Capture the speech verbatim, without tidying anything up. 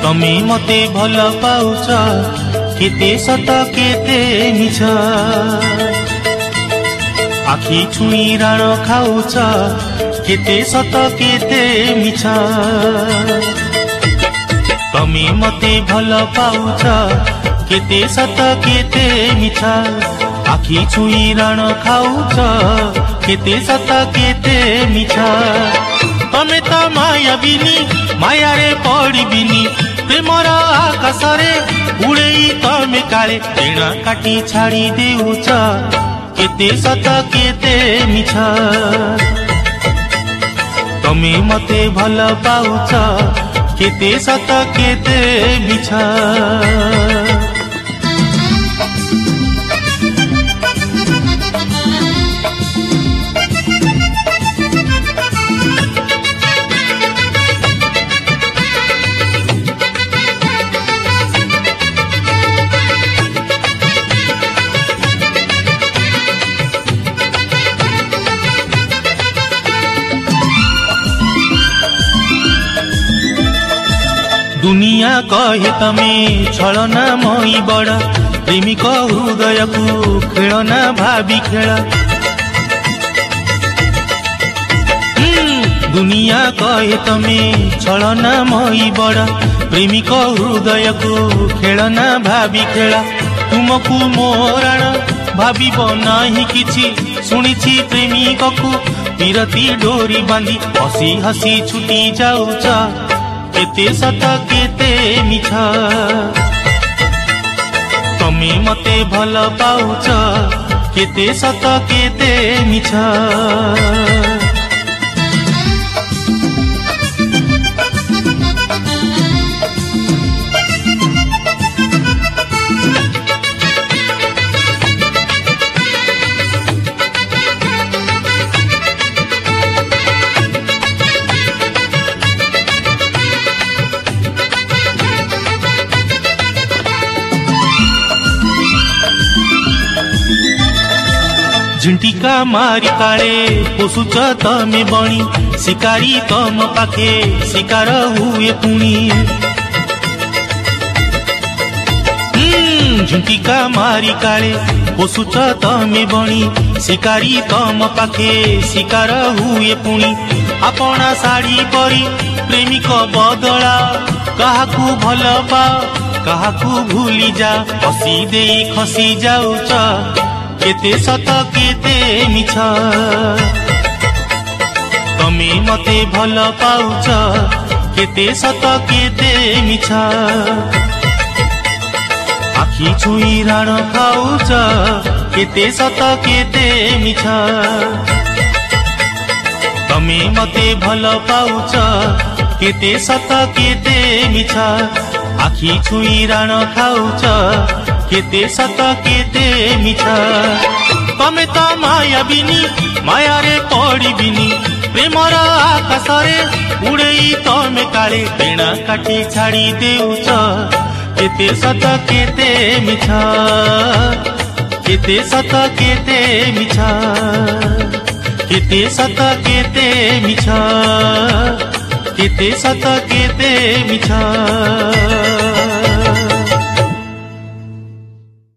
तमे मते भल पाउछ केते सत केते मिछ आखि छुई राण खाउछ केते सत केते मिछ तमे मते भल पाउछ केते सत केते मिछ आखि छुई राण खाउछ केते सत केते मिछ तमे त माया बिनी माया रे पड़बिनी प्रेमर आकाश रे उड़ेई तमे काले टेणा काटी छाड़ी देउछ केते सत केते मिछ तमे मते भल पाउछ केते सत केते मिछ दुनिया कहे तमे छलना मई बड़ प्रेमिक हृदय को खेलना भाभी खेल दुनिया कहे तमे छलना मई बड़ प्रेमिक हृदय को खेलना भाभी खेल तुमको मोराण भावी नाही किछि सुनिछि प्रेमिक को विरती डोरी बांधी हसी हसी छुटी जाउछ केते सत केते मिछ तमे मते भल पाउछ केते सत केते मिछ झिंटिका मारी काले पोसुच तमे बणी शिकारी तम पाखे शिकार हुए पुणी झिंटिका मारी काले पोसुच तमे बणी शिकारी तम पाखे शिकार हुए पुणी आपना साड़ी परी प्रेमिक बदला काहाकू भल पा काहाकू भूली जा हसी दे खसी जाउछ केते सत केते मिछ तमे मते भल पाउछ केते सत केते मिछ आखि छुई राण खाउछ केते सत केते मिछ तमे मते भल पाउछ केते सत केते मिछ आखि छुई राण खाउछ केते सत केते मिछ तमे त माया बिनी माया रे पड़बिनी प्रेमर आकाश रे उड़ेई तमे काले टेणा काटी छाड़ी देउछ केते सत केते मिछ केते सत केते मिछ केते सत केते मिछ केते सत केते मिछ।